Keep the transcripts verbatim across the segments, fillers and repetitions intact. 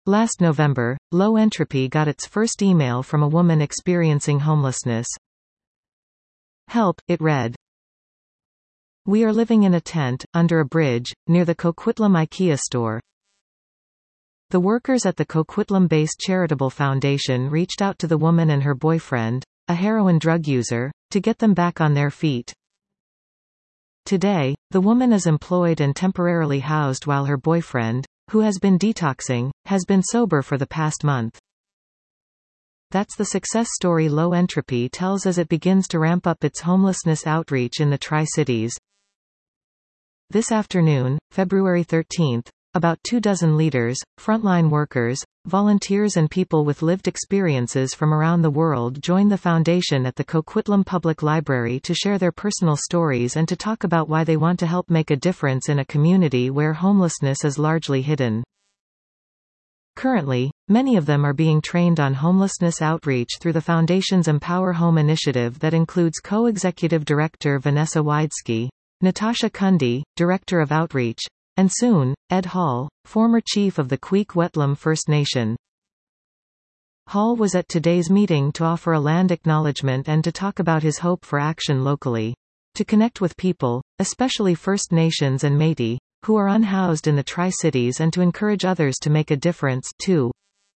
Last November, Low Entropy got its first email from a woman experiencing homelessness. Help, it read. We are living in a tent, under a bridge, near the Coquitlam IKEA store. The workers at the Coquitlam-based charitable foundation reached out to the woman and her boyfriend, a heroin drug user, to get them back on their feet. Today, the woman is employed and temporarily housed while her boyfriend, who has been detoxing, has been sober for the past month. That's the success story Low Entropy tells as it begins to ramp up its homelessness outreach in the Tri-Cities. This afternoon, February thirteenth, about two dozen leaders, frontline workers, volunteers and people with lived experiences from around the world join the foundation at the Coquitlam Public Library to share their personal stories and to talk about why they want to help make a difference in a community where homelessness is largely hidden. Currently, many of them are being trained on homelessness outreach through the Foundation's Empower Home initiative that includes co-executive director Vanessa Wiedsky, Natasha Kunde, director of outreach, and soon, Ed Hall, former chief of the Queequetlam First Nation. Hall was at today's meeting to offer a land acknowledgement and to talk about his hope for action locally. To connect with people, especially First Nations and Métis, who are unhoused in the Tri-Cities and to encourage others to make a difference, too.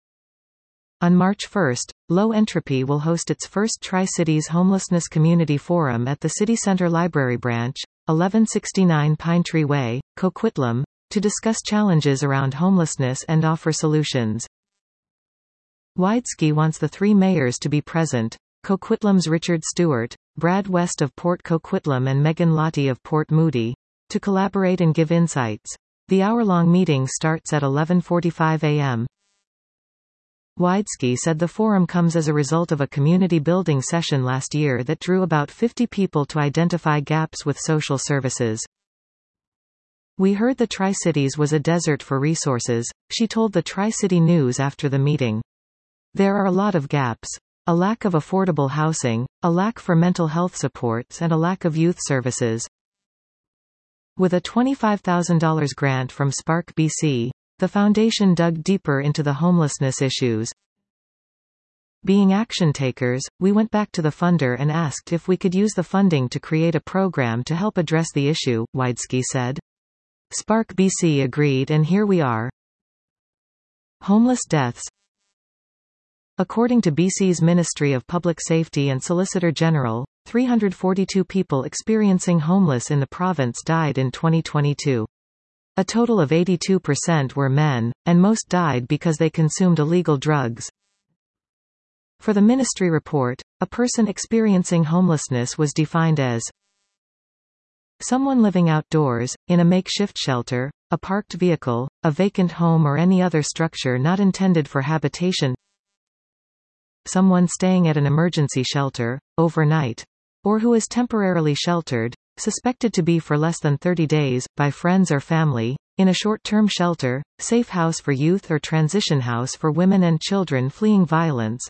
On March first, Low Entropy will host its first Tri-Cities Homelessness Community Forum at the City Center Library Branch, eleven sixty-nine Pine Tree Way, Coquitlam, to discuss challenges around homelessness and offer solutions. Wiedsky wants the three mayors to be present, Coquitlam's Richard Stewart, Brad West of Port Coquitlam and Megan Lottie of Port Moody, to collaborate and give insights. The hour-long meeting starts at eleven forty-five a m Wiedsky said the forum comes as a result of a community building session last year that drew about fifty people to identify gaps with social services. We heard the Tri-Cities was a desert for resources, she told the Tri-City News after the meeting. There are a lot of gaps. A lack of affordable housing, a lack for mental health supports and a lack of youth services. With a twenty-five thousand dollars grant from Spark B C, the foundation dug deeper into the homelessness issues. Being action takers, we went back to the funder and asked if we could use the funding to create a program to help address the issue, Wiedsky said. Spark B C agreed and here we are. Homeless deaths. According to B C's Ministry of Public Safety and Solicitor General, three hundred forty-two people experiencing homeless in the province died in twenty twenty-two. A total of eighty-two percent were men, and most died because they consumed illegal drugs. For the ministry report, a person experiencing homelessness was defined as someone living outdoors, in a makeshift shelter, a parked vehicle, a vacant home or any other structure not intended for habitation, someone staying at an emergency shelter, overnight, or who is temporarily sheltered, suspected to be for less than thirty days, by friends or family, in a short-term shelter, safe house for youth or transition house for women and children fleeing violence.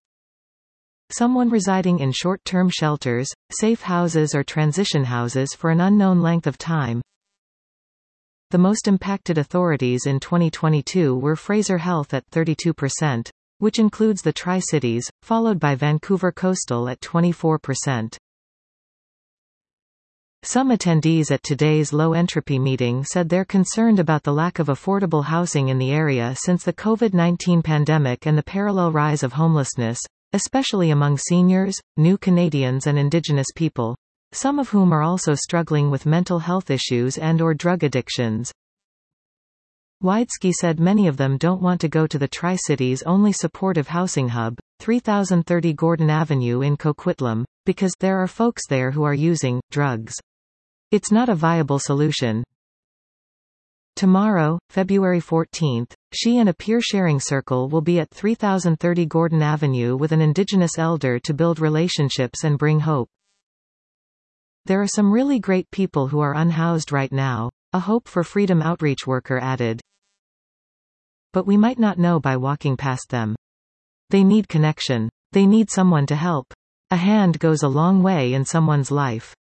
Someone residing in short-term shelters, safe houses or transition houses for an unknown length of time. The most impacted authorities in twenty twenty-two were Fraser Health at thirty-two percent, which includes the Tri-Cities, followed by Vancouver Coastal at twenty-four percent. Some attendees at today's Low Entropy meeting said they're concerned about the lack of affordable housing in the area since the COVID nineteen pandemic and the parallel rise of homelessness, especially among seniors, new Canadians and Indigenous people, some of whom are also struggling with mental health issues and or drug addictions. Wiedsky said many of them don't want to go to the Tri-Cities' only supportive housing hub, three thousand thirty Gordon Avenue in Coquitlam, because there are folks there who are using drugs. It's not a viable solution. Tomorrow, February fourteenth, she and a peer-sharing circle will be at three thousand thirty Gordon Avenue with an Indigenous elder to build relationships and bring hope. There are some really great people who are unhoused right now, a Hope for Freedom outreach worker added. But we might not know by walking past them. They need connection. They need someone to help. A hand goes a long way in someone's life.